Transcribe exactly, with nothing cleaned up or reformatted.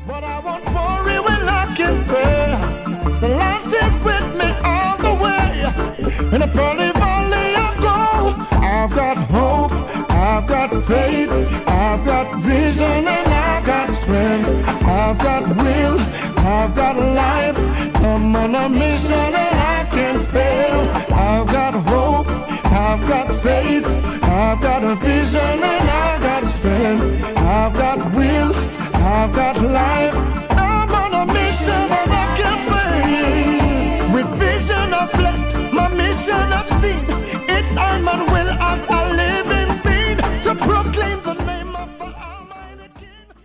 But I won't worry when I can pray. So last is with me all the way. In a pearly valley I go. I've got hope, I've got faith, I've got vision and I've got strength. I've got will, I've got life. I'm on a mission and I can't fail. I've got hope, I've got faith, I've got a vision and I've got strength. I've got will, I've got life. I'm on a mission and I